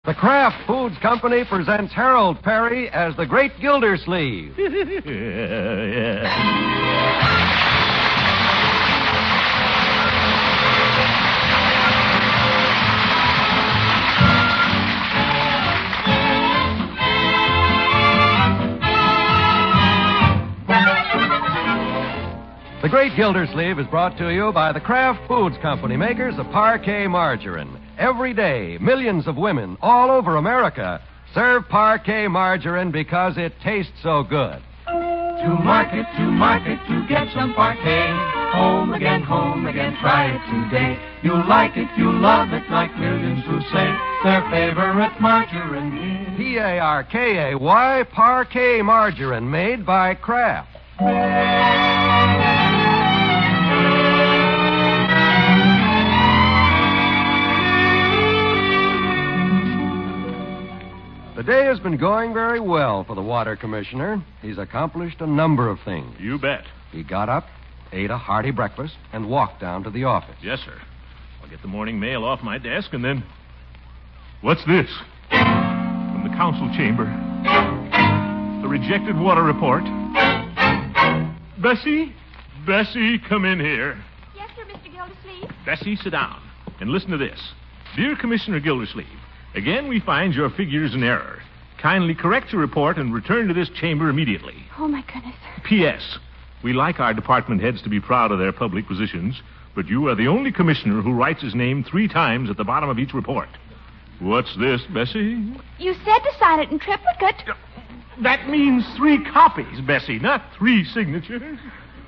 The Kraft Foods Company presents Harold Perry as the Great Gildersleeve. The Great Gildersleeve is brought to you by the Kraft Foods Company, makers of Parquet margarine. Every day, millions of women all over America serve Parquet margarine because it tastes so good. To market, to get some Parquet. Home again, try it today. You'll like it, you'll love it, like millions who say their favorite margarine is Parkay, Parquet margarine, made by Kraft. The day has been going very well for the water commissioner. He's accomplished a number of things. You bet. He got up, ate a hearty breakfast, and walked down to the office. Yes, sir. I'll get the morning mail off my desk and then... What's this? From the council chamber. The rejected water report. Bessie, come in here. Yes, sir, Mr. Gildersleeve. Bessie, sit down and listen to this. Dear Commissioner Gildersleeve, again we find your figures in error. Kindly correct your report and return to this chamber immediately. Oh, my goodness. P.S. We like our department heads to be proud of their public positions, but you are the only commissioner who writes his name 3 times at the bottom of each report. What's this, Bessie? You said to sign it in triplicate. That means 3 copies, Bessie, not 3 signatures.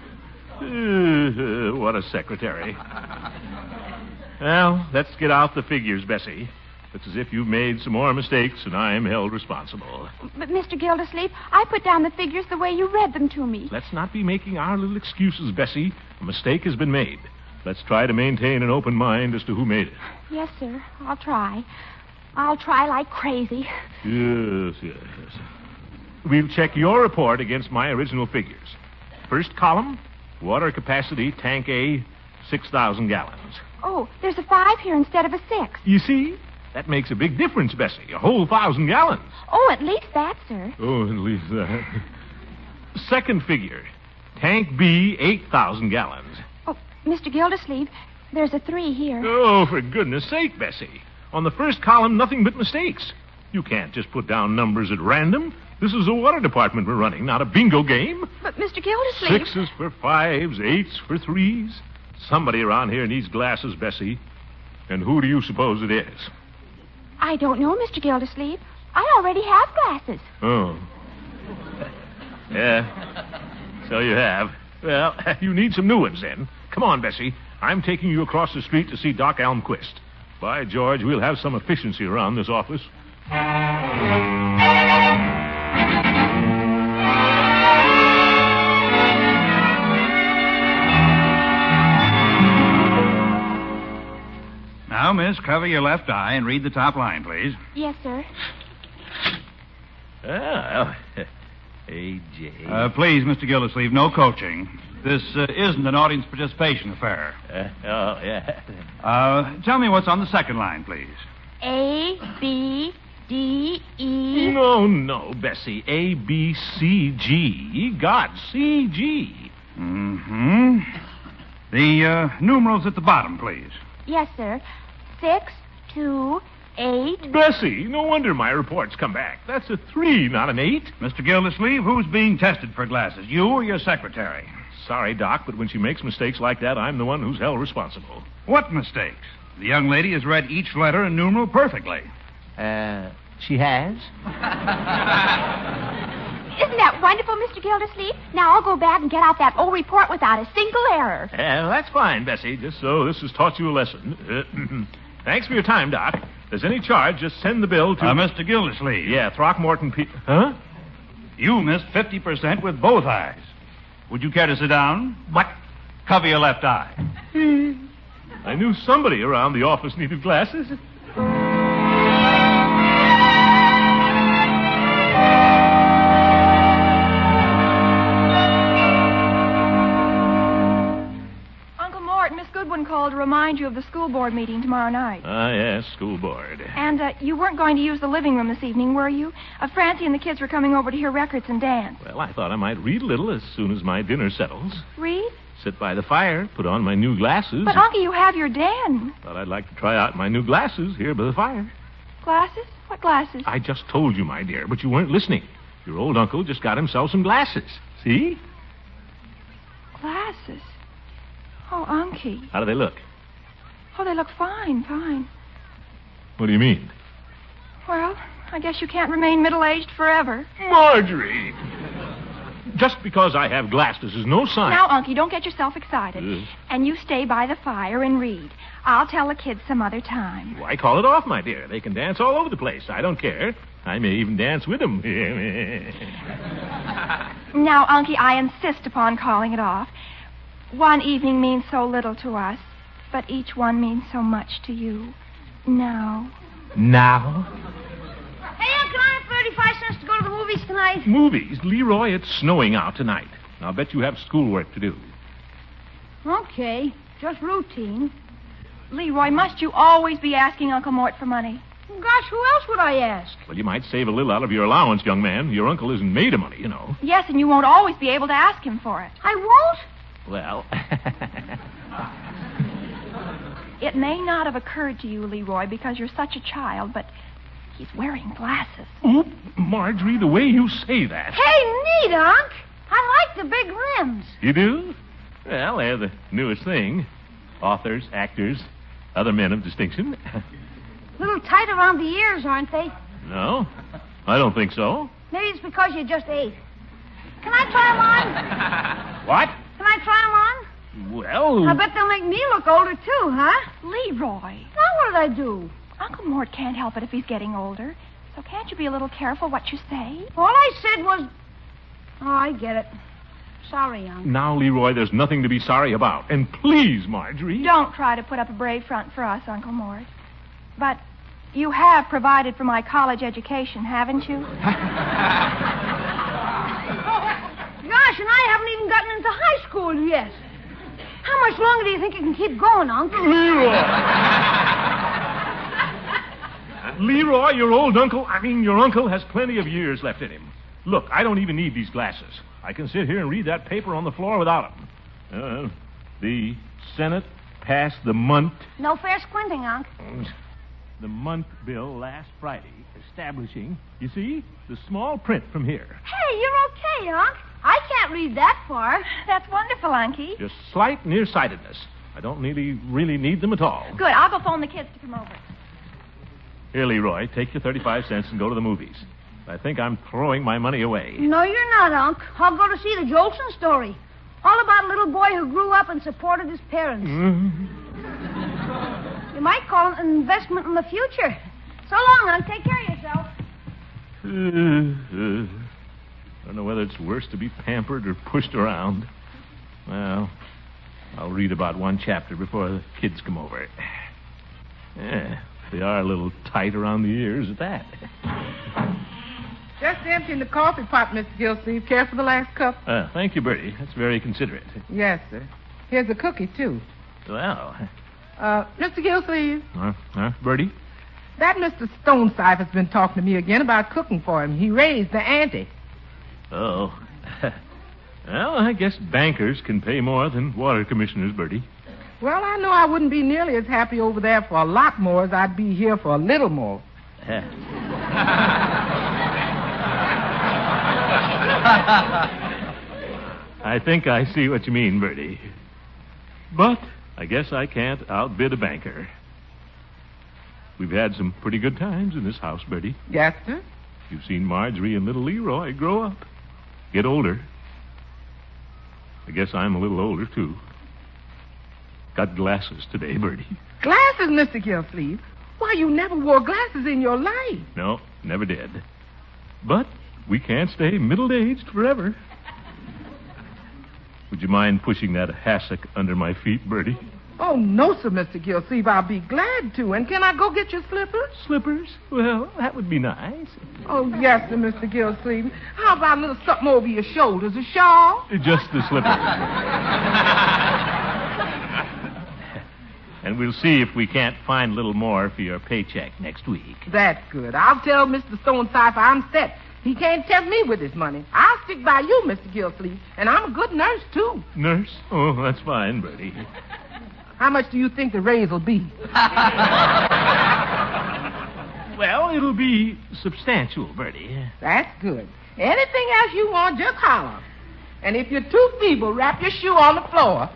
What a secretary. Well, let's get out the figures, Bessie. It's as if you've made some more mistakes and I'm held responsible. But, Mr. Gildersleeve, I put down the figures the way you read them to me. Let's not be making our little excuses, Bessie. A mistake has been made. Let's try to maintain an open mind as to who made it. Yes, sir. I'll try. I'll try like crazy. Yes. We'll check your report against my original figures. First column, water capacity, tank A, 6,000 gallons. Oh, there's a 5 here instead of a 6. You see? That makes a big difference, Bessie. A whole 1,000 gallons. Oh, at least that, sir. Oh, at least that. Second figure, tank B, 8,000 gallons. Oh, Mr. Gildersleeve, there's a 3 here. Oh, for goodness sake, Bessie. On the first column, nothing but mistakes. You can't just put down numbers at random. This is a water department we're running, not a bingo game. But, Mr. Gildersleeve... 6s for 5s, 8s for 3s. Somebody around here needs glasses, Bessie. And who do you suppose it is? I don't know, Mr. Gildersleeve. I already have glasses. Oh. Yeah, so you have. Well, you need some new ones then. Come on, Bessie. I'm taking you across the street to see Doc Almquist. By George, we'll have some efficiency around this office. Now, miss, cover your left eye and read the top line, please. Yes, sir. Oh, A.J. Please, Mr. Gildersleeve, no coaching. This isn't an audience participation affair. Yeah. Tell me what's on the second line, please. A, B, D, E... No, Bessie. A, B, C, G. Ye got C-G. Mm-hmm. The numerals at the bottom, please. Yes, sir. 6, 2, 8... Bessie, no wonder my reports come back. That's a 3, not an 8. Mr. Gildersleeve, who's being tested for glasses, you or your secretary? Sorry, Doc, but when she makes mistakes like that, I'm the one who's held responsible. What mistakes? The young lady has read each letter and numeral perfectly. She has? Isn't that wonderful, Mr. Gildersleeve? Now I'll go back and get out that old report without a single error. That's fine, Bessie. Just so this has taught you a lesson. Thanks for your time, Doc. If there's any charge, just send the bill to... Mr. Gildersleeve. Yeah, Throckmorton P... Huh? You missed 50% with both eyes. Would you care to sit down? What? Cover your left eye. I knew somebody around the office needed glasses. Uncle Mort, Miss Goodwin called to remind you of the school board meeting tomorrow night. Ah, yes, school board. And you weren't going to use the living room this evening, were you? Francie and the kids were coming over to hear records and dance. Well, I thought I might read a little as soon as my dinner settles. Read? Sit by the fire, put on my new glasses. But, Uncle, you have your den. Thought I'd like to try out my new glasses here by the fire. Glasses? What glasses? I just told you, my dear, but you weren't listening. Your old uncle just got himself some glasses. See? Glasses? Oh, Unky. How do they look? Oh, they look fine. What do you mean? Well, I guess you can't remain middle-aged forever. Marjorie! Just because I have glasses is no sign. Now, Unky, don't get yourself excited. And you stay by the fire and read. I'll tell the kids some other time. Why call it off, my dear? They can dance all over the place. I don't care. I may even dance with them. Now, Unky, I insist upon calling it off. One evening means so little to us, but each one means so much to you. Now? Hey, can I have 35 cents to go to the movies tonight? Movies? Leroy, it's snowing out tonight. I'll bet you have schoolwork to do. Okay, just routine. Leroy, must you always be asking Uncle Mort for money? Gosh, who else would I ask? Well, you might save a little out of your allowance, young man. Your uncle isn't made of money, you know. Yes, and you won't always be able to ask him for it. I won't? Well... It may not have occurred to you, Leroy, because you're such a child, but he's wearing glasses. Oh, Marjorie, the way you say that. Hey, neat, Unc. I like the big rims. You do? Well, they're the newest thing. Authors, actors, other men of distinction. Little tight around the ears, aren't they? No, I don't think so. Maybe it's because you just ate. Can I try them on? What? Can I try them on? Well... I bet they'll make me look older, too, huh? Leroy. Now what did I do? Uncle Mort can't help it if he's getting older. So can't you be a little careful what you say? All I said was... Oh, I get it. Sorry, Unc. Now, Leroy, there's nothing to be sorry about. And please, Marjorie... Don't try to put up a brave front for us, Uncle Mort. But you have provided for my college education, haven't you? Gosh, and I haven't even gotten into high school yet. How much longer do you think you can keep going, Unc? Leroy, your uncle has plenty of years left in him. Look, I don't even need these glasses. I can sit here and read that paper on the floor without them. The Senate passed the Munt... No fair squinting, Unc. The Munt bill last Friday, establishing, you see, the small print from here. Hey, you're okay, Unc. I can't read that far. That's wonderful, Unky. Just slight nearsightedness. I don't really need them at all. Good. I'll go phone the kids to come over. Here, Leroy, take your 35 cents and go to the movies. I think I'm throwing my money away. No, you're not, Unc. I'll go to see the Jolson story. All about a little boy who grew up and supported his parents. You might call it an investment in the future. So long, Unc. Take care of yourself. I don't know whether it's worse to be pampered or pushed around. Well, I'll read about one chapter before the kids come over. Yeah, they are a little tight around the ears at that. Just emptying the coffee pot, Mr. Gilsleeve. Care for the last cup? Thank you, Bertie. That's very considerate. Yes, sir. Here's a cookie, too. Well... Mr. Gilsleeve. Bertie? That Mr. Stonesife has been talking to me again about cooking for him. He raised the ante. Oh. Well, I guess bankers can pay more than water commissioners, Bertie. Well, I know I wouldn't be nearly as happy over there for a lot more as I'd be here for a little more. I think I see what you mean, Bertie. But I guess I can't outbid a banker. We've had some pretty good times in this house, Bertie. Yes, sir. You've seen Marjorie and little Leroy grow up, get older. I guess I'm a little older, too. Got glasses today, Bertie. Glasses, Mr. Gilsleeve? Why, you never wore glasses in your life. No, never did. But we can't stay middle-aged forever. Would you mind pushing that hassock under my feet, Bertie? Oh, no, sir, Mr. Gilsleeve. I'll be glad to. And can I go get your slippers? Slippers? Well, that would be nice. Oh, yes, sir, Mr. Gilsleeve. How about a little something over your shoulders? A shawl? Just the slippers. And we'll see if we can't find a little more for your paycheck next week. That's good. I'll tell Mr. Stonecipher I'm set. He can't tempt me with his money. I'll stick by you, Mr. Gilsleeve. And I'm a good nurse, too. Nurse? Oh, that's fine, Bertie. How much do you think the raise will be? Well, it'll be substantial, Bertie. That's good. Anything else you want, just holler. And if you're too feeble, wrap your shoe on the floor.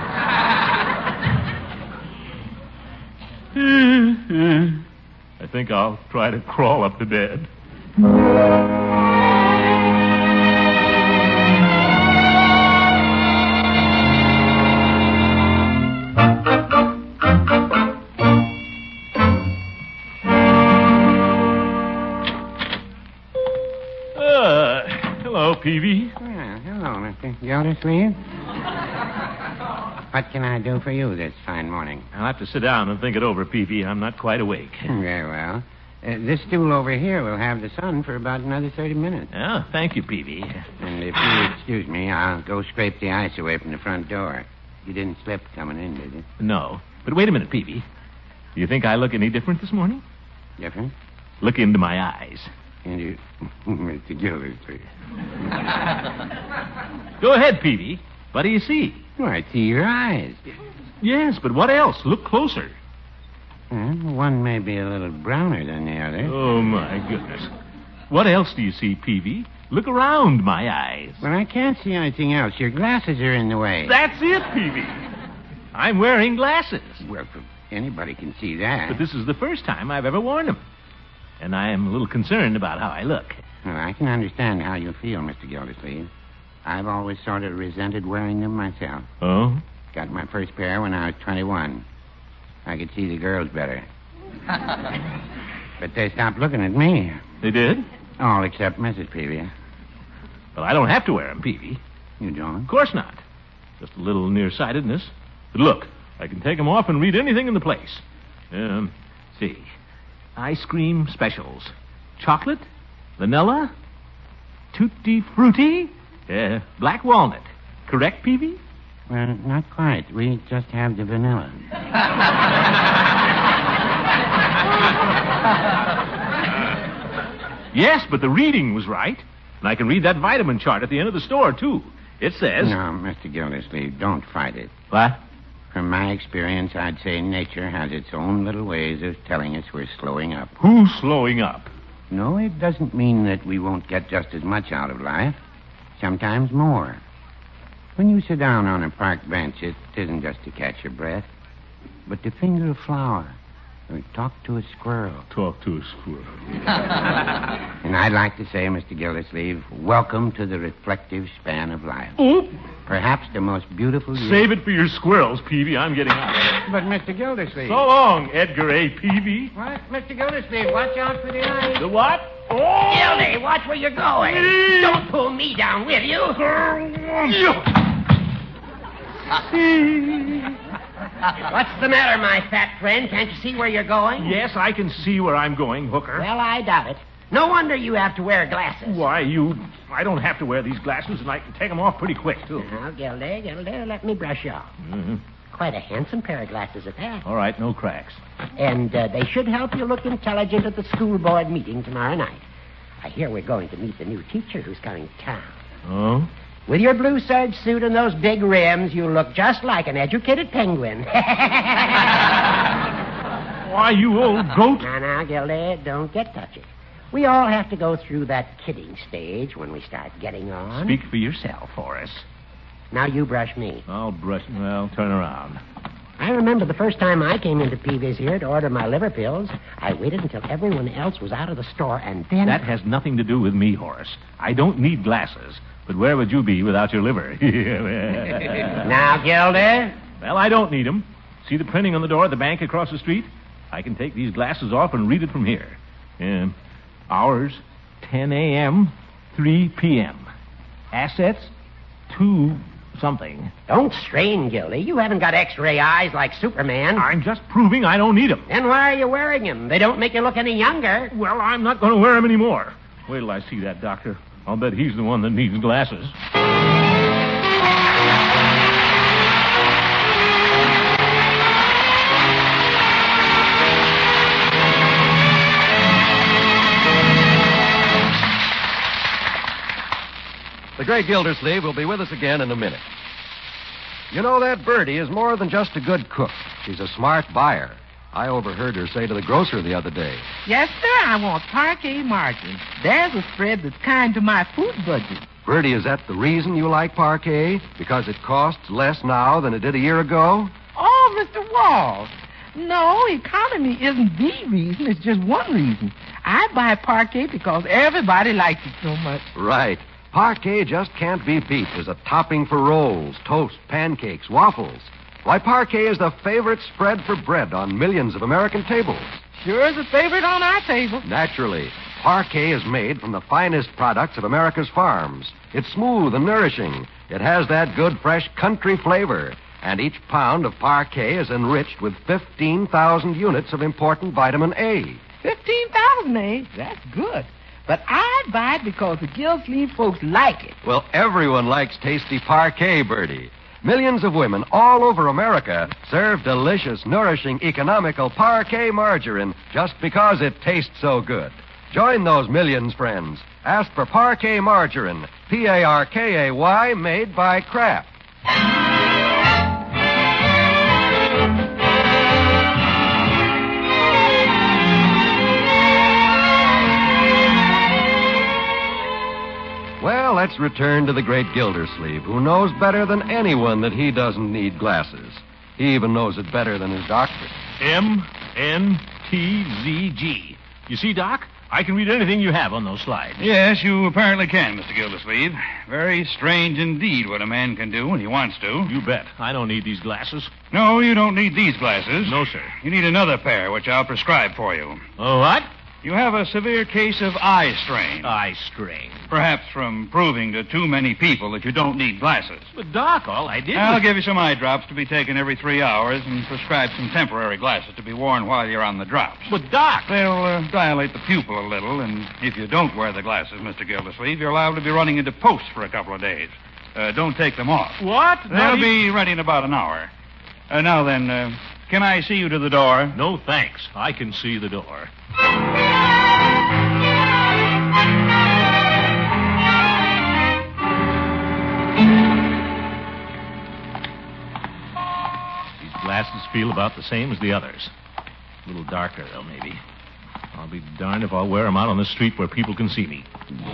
I think I'll try to crawl up to bed. Hello, Peavy. Well, hello, Mr. Gildersleeve. What can I do for you this fine morning? I'll have to sit down and think it over, Peavy. I'm not quite awake. Very well. This stool over here will have the sun for about another 30 minutes. Oh, thank you, Peavy. And if you excuse me, I'll go scrape the ice away from the front door. You didn't slip coming in, did you? No. But wait a minute, Peavy. Do you think I look any different this morning? Different? Look into my eyes. And you... Mr. Gildersleeve. Go ahead, Peavy. What do you see? Oh, I see your eyes. Yes, but what else? Look closer. Well, one may be a little browner than the other. Oh, my goodness. What else do you see, Peavy? Look around my eyes. Well, I can't see anything else. Your glasses are in the way. That's it, Peavy. I'm wearing glasses. Well, anybody can see that. But this is the first time I've ever worn them. And I am a little concerned about how I look. Well, I can understand how you feel, Mr. Gildersleeve. I've always sort of resented wearing them myself. Oh? Got my first pair when I was 21. I could see the girls better. But they stopped looking at me. They did? All except Mrs. Peavy. Well, I don't have to wear them, Peavy. You don't? Of course not. Just a little nearsightedness. But look, I can take them off and read anything in the place. See. Ice cream specials. Chocolate, vanilla, tutti frutti, black walnut. Correct, Peavy? Well, not quite. We just have the vanilla. Yes, but the reading was right. And I can read that vitamin chart at the end of the store, too. It says... No, Mr. Gildersleeve, don't fight it. What? From my experience, I'd say nature has its own little ways of telling us we're slowing up. Who's slowing up? No, it doesn't mean that we won't get just as much out of life. Sometimes more. When you sit down on a park bench, it isn't just to catch your breath, but to finger a flower or talk to a squirrel. Talk to a squirrel. And I'd like to say, Mr. Gildersleeve, welcome to the reflective span of life. Oh. Perhaps the most beautiful... Save it for your squirrels, Peavy. I'm getting out. But, Mr. Gildersleeve... So long, Edgar A. Peavy. What? Mr. Gildersleeve, watch out for the ice. The what? Oh! Gildy, watch where you're going. Don't pull me down with you. What's the matter, my fat friend? Can't you see where you're going? Yes, I can see where I'm going, Hooker. Well, I doubt it. No wonder you have to wear glasses. Why, I don't have to wear these glasses, and I can take them off pretty quick, too. Now, Gildy, let me brush you off. Mm-hmm. Quite a handsome pair of glasses at that. All right, no cracks. And they should help you look intelligent at the school board meeting tomorrow night. I hear we're going to meet the new teacher who's coming to town. Oh? With your blue serge suit and those big rims, you look just like an educated penguin. Why, you old goat. Now, Gildy, don't get touchy. We all have to go through that kidding stage when we start getting on. Speak for yourself, Horace. Now you brush me. I'll brush... Well, turn around. I remember the first time I came into Peavy's here to order my liver pills. I waited until everyone else was out of the store, and then... That has nothing to do with me, Horace. I don't need glasses. But where would you be without your liver? Now, Gildy? Well, I don't need them. See the printing on the door at the bank across the street? I can take these glasses off and read it from here. Hours, 10 a.m., 3 p.m. Assets, 2 something. Don't strain, Gildy. You haven't got X-ray eyes like Superman. I'm just proving I don't need them. Then why are you wearing them? They don't make you look any younger. Well, I'm not going to wear them anymore. Wait till I see that doctor. I'll bet he's the one that needs glasses. great Gildersleeve will be with us again in a minute. You know, that Birdie is more than just a good cook. She's a smart buyer. I overheard her say to the grocer the other day. Yes, sir, I want parquet margarine. There's a spread that's kind to my food budget. Birdie, is that the reason you like parquet? Because it costs less now than it did a year ago? Oh, Mr. Walls. No, economy isn't the reason. It's just one reason. I buy parquet because everybody likes it so much. Right. Parquet just can't be beat as a topping for rolls, toast, pancakes, waffles. Why, parquet is the favorite spread for bread on millions of American tables. Sure is a favorite on our table. Naturally. Parquet is made from the finest products of America's farms. It's smooth and nourishing. It has that good, fresh country flavor. And each pound of parquet is enriched with 15,000 units of important vitamin A. 15,000, eh? That's good. But I'd buy it because the Gildersleeve folks like it. Well, everyone likes tasty parquet, Birdie. Millions of women all over America serve delicious, nourishing, economical parquet margarine just because it tastes so good. Join those millions, friends. Ask for parquet margarine, Parkay, made by Kraft. Well, let's return to the great Gildersleeve, who knows better than anyone that he doesn't need glasses. He even knows it better than his doctor. MNTZG. You see, Doc? I can read anything you have on those slides. Yes, you apparently can, Mr. Gildersleeve. Very strange indeed what a man can do when he wants to. You bet. I don't need these glasses. No, you don't need these glasses. No, sir. You need another pair, which I'll prescribe for you. Oh, what? You have a severe case of eye strain. Eye strain. Perhaps from proving to too many people that you don't need glasses. But, Doc, all I did I'll was... give you some eye drops to be taken every 3 hours and prescribe some temporary glasses to be worn while you're on the drops. But, Doc... They'll dilate the pupil a little, and if you don't wear the glasses, Mr. Gildersleeve, you're liable to be running into posts for a couple of days. Don't take them off. What? They'll be ready in about an hour. Now then, can I see you to the door? No, thanks. I can see the door. These glasses feel about the same as the others. A little darker, though, maybe. I'll be darned if I'll wear them out on the street where people can see me.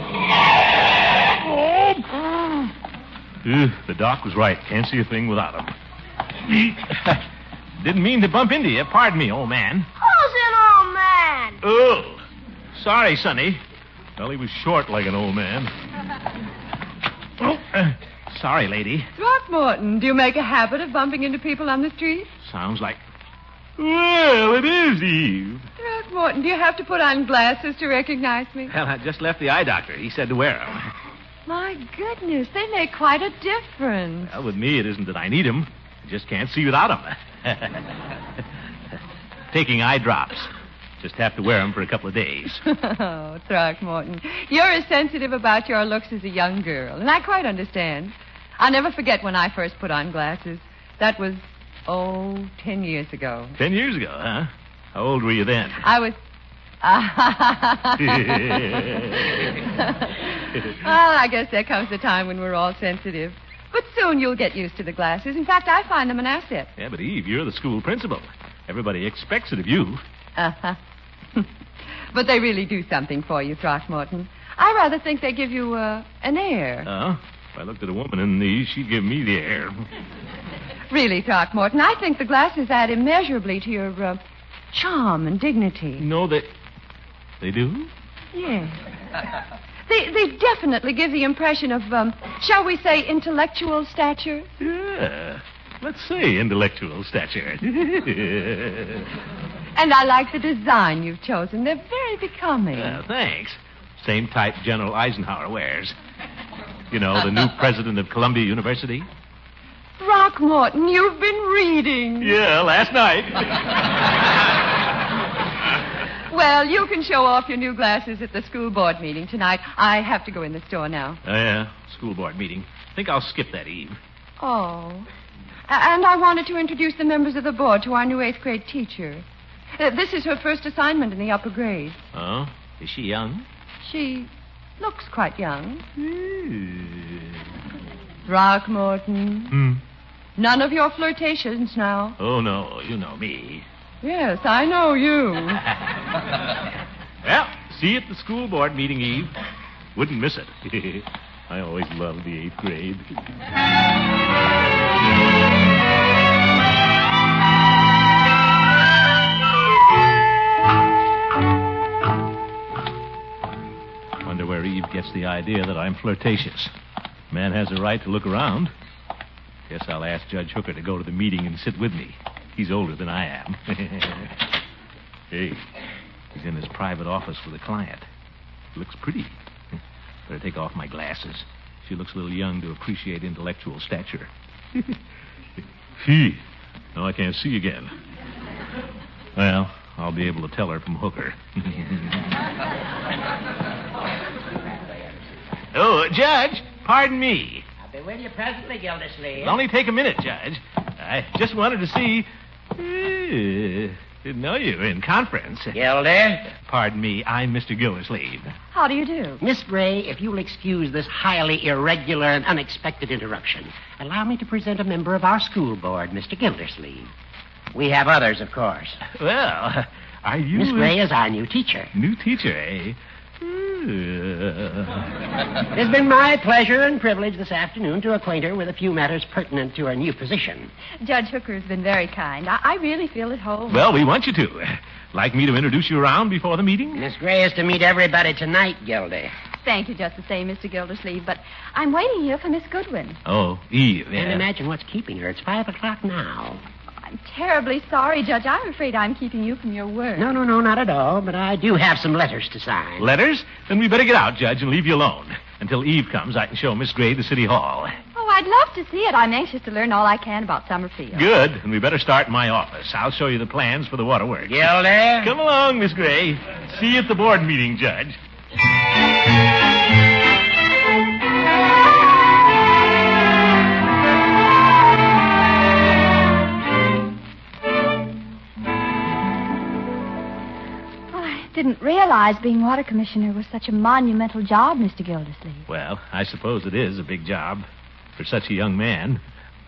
The doc was right. Can't see a thing without them. Didn't mean to bump into you. Pardon me, old man. Who's an old man? Oh, sorry, Sonny. Well, he was short like an old man. Sorry, lady. Throckmorton, do you make a habit of bumping into people on the street? Sounds like... Well, it is Eve. Throckmorton, do you have to put on glasses to recognize me? Well, I just left the eye doctor. He said to wear them. My goodness, they make quite a difference. Well, with me, it isn't that I need them. I just can't see without them. Taking eye drops. Just have to wear them for a couple of days. Oh, Throckmorton, you're as sensitive about your looks as a young girl, and I quite understand. I'll never forget when I first put on glasses. That was, 10 years ago. 10 years ago, huh? How old were you then? I was... Well, I guess there comes a time when we're all sensitive. But soon you'll get used to the glasses. In fact, I find them an asset. Yeah, but Eve, you're the school principal. Everybody expects it of you. Uh-huh. But they really do something for you, Throckmorton. I rather think they give you an air. Oh? If I looked at a woman in these, she'd give me the air. Really, Throckmorton, I think the glasses add immeasurably to your charm and dignity. No, they do? Yes. They definitely give the impression of, shall we say, intellectual stature? Yeah. Let's say intellectual stature. And I like the design you've chosen. They're very becoming. Thanks. Same type General Eisenhower wears. You know, the new president of Columbia University. Throckmorton, you've been reading. Yeah, last night. Well, you can show off your new glasses at the school board meeting tonight. I have to go in the store now. Oh, yeah, school board meeting. Think I'll skip that, Eve. Oh. And I wanted to introduce the members of the board to our new 8th grade teacher. This is her first assignment in the upper grade. Oh? Is she young? She Looks quite young. Throckmorton. None of your flirtations now. Oh, no. You know me. Yes, I know you. Well, see you at the school board meeting, Eve. Wouldn't miss it. I always loved the 8th grade. Wonder where Eve gets the idea that I'm flirtatious. Man has a right to look around. Guess I'll ask Judge Hooker to go to the meeting and sit with me. He's older than I am. Hey, he's in his private office with a client. Looks pretty. Better take off my glasses. She looks a little young to appreciate intellectual stature. Gee, now I can't see again. Well, I'll be able to tell her from Hooker. Oh, Judge, pardon me. I'll be with you presently, Gildersleeve. It'll only take a minute, Judge. I just wanted to see... didn't know you were in conference. Gilder? Pardon me, I'm Mr. Gildersleeve. How do you do? Miss Gray, if you'll excuse this highly irregular and unexpected interruption, allow me to present a member of our school board, Mr. Gildersleeve. We have others, of course. Well, are you... Miss Gray is our new teacher. New teacher, eh? It's been my pleasure and privilege this afternoon to acquaint her with a few matters pertinent to her new position. Judge Hooker's been very kind. I really feel at home. Well, we want you to. Like me to introduce you around before the meeting? Miss Gray is to meet everybody tonight, Gildy. Thank you just the same, Mr. Gildersleeve, but I'm waiting here for Miss Goodwin. Oh, Eve, yeah. And imagine what's keeping her. It's 5 o'clock now. I'm terribly sorry, Judge. I'm afraid I'm keeping you from your work. No, not at all. But I do have some letters to sign. Letters? Then we better get out, Judge, and leave you alone. Until Eve comes, I can show Miss Gray the city hall. Oh, I'd love to see it. I'm anxious to learn all I can about Summerfield. Good. And we better start in my office. I'll show you the plans for the waterworks. Gildy? Come along, Miss Gray. See you at the board meeting, Judge. Didn't realize being water commissioner was such a monumental job, Mr. Gildersleeve. Well, I suppose it is a big job for such a young man.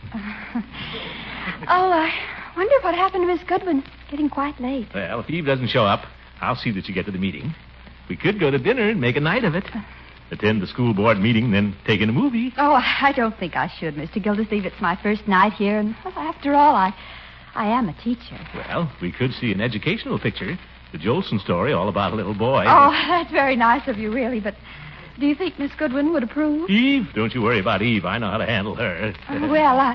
I wonder what happened to Miss Goodwin. It's getting quite late. Well, if Eve doesn't show up, I'll see that you get to the meeting. We could go to dinner and make a night of it. Attend the school board meeting, then take in a movie. Oh, I don't think I should, Mr. Gildersleeve. It's my first night here, and after all, I am a teacher. Well, we could see an educational picture. The Jolson story, all about a little boy. Oh, that's very nice of you, really, but do you think Miss Goodwin would approve? Eve? Don't you worry about Eve. I know how to handle her. Well,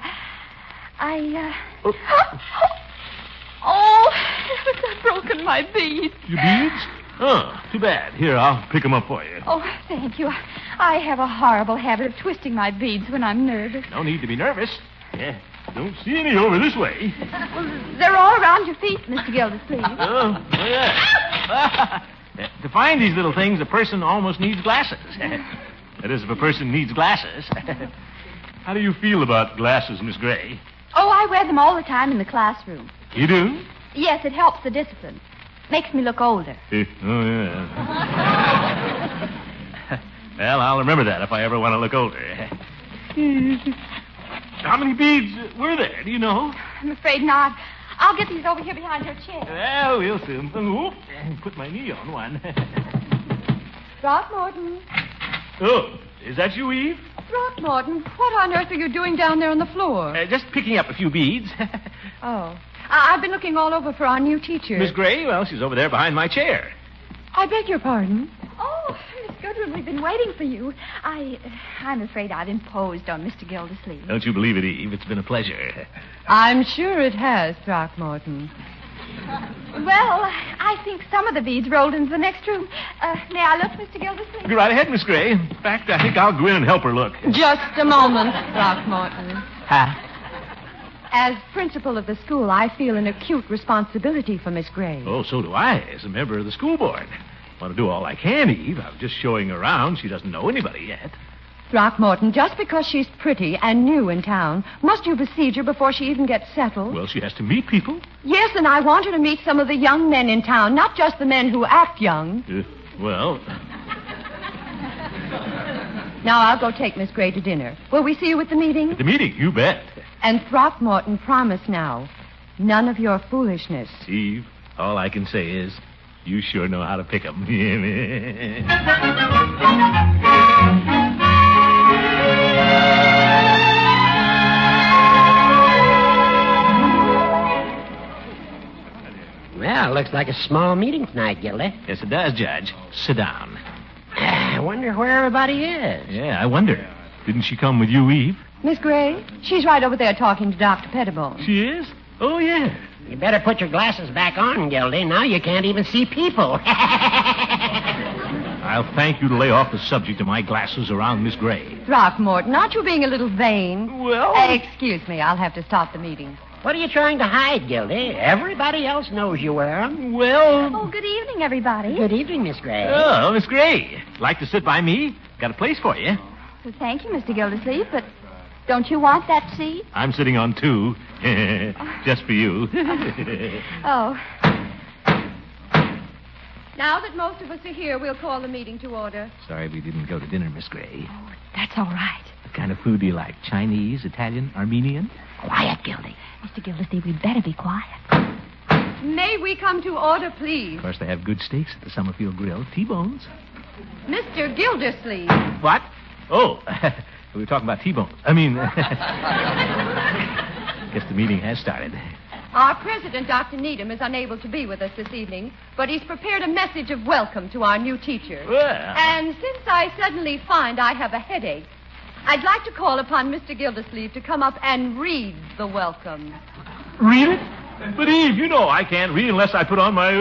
I've broken my beads. Your beads? Oh, too bad. Here, I'll pick them up for you. Oh, thank you. I have a horrible habit of twisting my beads when I'm nervous. No need to be nervous. Yeah. Don't see any over this way. Well, they're all around your feet, Mr. Gildersleeve. Oh, yeah. To find these little things, a person almost needs glasses. That is, if a person needs glasses. How do you feel about glasses, Miss Gray? Oh, I wear them all the time in the classroom. You do? Yes, it helps the discipline. Makes me look older. Oh, yeah. Well, I'll remember that if I ever want to look older. How many beads were there? Do you know? I'm afraid not. I'll get these over here behind your chair. Well, we'll soon. Oop, put my knee on one. Throckmorton. Oh, is that you, Eve? Throckmorton, what on earth are you doing down there on the floor? Just picking up a few beads. Oh. I've been looking all over for our new teacher. Miss Gray? Well, she's over there behind my chair. I beg your pardon? Oh, Miss Goodwin, we've been waiting for you. I'm afraid I've imposed on Mr. Gildersleeve. Don't you believe it, Eve? It's been a pleasure. I'm sure it has, Throckmorton. Well, I think some of the beads rolled into the next room. May I look, Mr. Gildersleeve? Go right ahead, Miss Gray. In fact, I think I'll go in and help her look. Just a moment, Throckmorton. Huh? As principal of the school, I feel an acute responsibility for Miss Gray. Oh, so do I, as a member of the school board. I want to do all I can, Eve. I'm just showing her around. She doesn't know anybody yet. Throckmorton, just because she's pretty and new in town, must you besiege her before she even gets settled? Well, she has to meet people. Yes, and I want her to meet some of the young men in town, not just the men who act young. Now I'll go take Miss Gray to dinner. Will we see you at the meeting? At the meeting, you bet. And Throckmorton, promise now. None of your foolishness. Eve, all I can say is, you sure know how to pick 'em. Well, looks like a small meeting tonight, Gildy. Yes, it does, Judge. Sit down. I wonder where everybody is. Yeah, I wonder. Didn't she come with you, Eve? Miss Gray? She's right over there talking to Dr. Pettibone. She is? Oh, yeah. You better put your glasses back on, Gildy. Now you can't even see people. I'll thank you to lay off the subject of my glasses around Miss Gray. Throckmorton, aren't you being a little vain? Well... excuse me, I'll have to stop the meeting. What are you trying to hide, Gildy? Everybody else knows you wear 'em. Well... Oh, good evening, everybody. Good evening, Miss Gray. Oh, Miss Gray. Like to sit by me? Got a place for you. Well, thank you, Mr. Gildersleeve, but don't you want that seat? I'm sitting on 2. Just for you. Oh. Now that most of us are here, we'll call the meeting to order. Sorry we didn't go to dinner, Miss Gray. That's all right. What kind of food do you like? Chinese, Italian, Armenian? Quiet, Gildy. Mr. Gildersleeve, we'd better be quiet. May we come to order, please? Of course, they have good steaks at the Summerfield Grill. T-bones. Mr. Gildersleeve. What? Oh, we were talking about T-bones. I mean, guess the meeting has started. Our president, Dr. Needham, is unable to be with us this evening, but he's prepared a message of welcome to our new teacher. Well. And since I suddenly find I have a headache, I'd like to call upon Mr. Gildersleeve to come up and read the welcome. Read it? But, Eve, you know I can't read unless I put on my...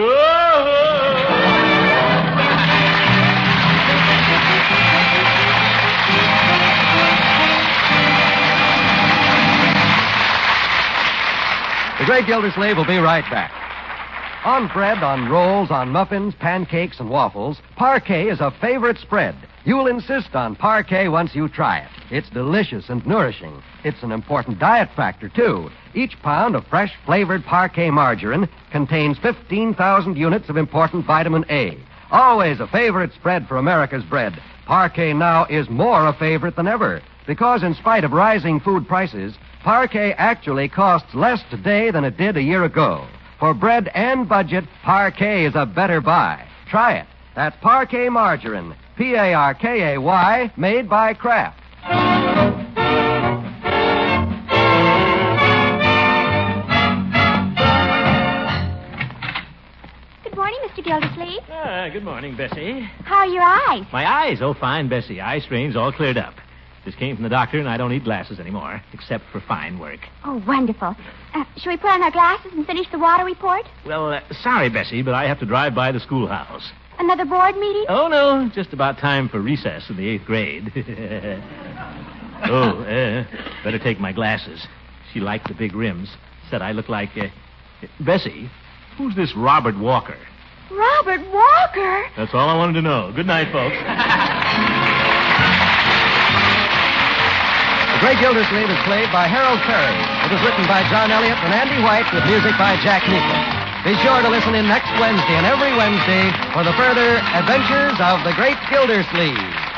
The Great Gildersleeve will be right back. On bread, on rolls, on muffins, pancakes, and waffles, Parquet is a favorite spread. You'll insist on Parquet once you try it. It's delicious and nourishing. It's an important diet factor, too. Each pound of fresh, flavored Parquet margarine contains 15,000 units of important vitamin A. Always a favorite spread for America's bread. Parquet now is more a favorite than ever, because in spite of rising food prices, Parquet actually costs less today than it did a year ago. For bread and budget, Parquet is a better buy. Try it. That's Parquet margarine. Parkay, made by Kraft. Good morning, Mr. Gildersleeve. Good morning, Bessie. How are your eyes? My eyes? Oh, fine, Bessie. Eye strain's all cleared up. Just came from the doctor, and I don't need glasses anymore, except for fine work. Oh, wonderful. Shall we put on our glasses and finish the water report? Well, sorry, Bessie, but I have to drive by the schoolhouse. Another board meeting? Oh, no, just about time for recess in the 8th grade. Better take my glasses. She liked the big rims. Said I look like... Bessie, who's this Robert Walker? Robert Walker? That's all I wanted to know. Good night, folks. The Great Gildersleeve is played by Harold Perry. It was written by John Elliott and Andy White with music by Jack Nicholson. Be sure to listen in next Wednesday and every Wednesday for the further adventures of the Great Gildersleeve.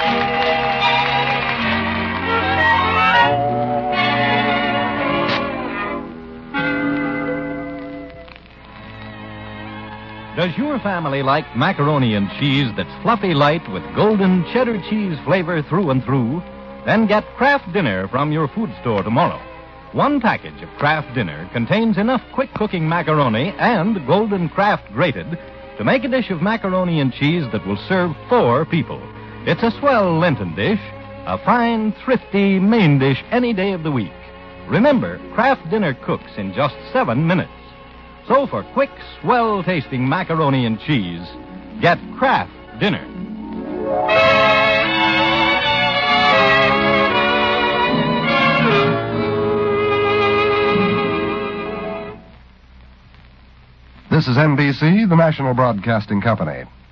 Does your family like macaroni and cheese that's fluffy light with golden cheddar cheese flavor through and through? Then get Kraft Dinner from your food store tomorrow. One package of Kraft Dinner contains enough quick-cooking macaroni and golden Kraft grated to make a dish of macaroni and cheese that will serve 4 people. It's a swell Lenten dish, a fine, thrifty main dish any day of the week. Remember, Kraft Dinner cooks in just 7 minutes. So for quick, swell-tasting macaroni and cheese, get Kraft Dinner. This is NBC, the National Broadcasting Company.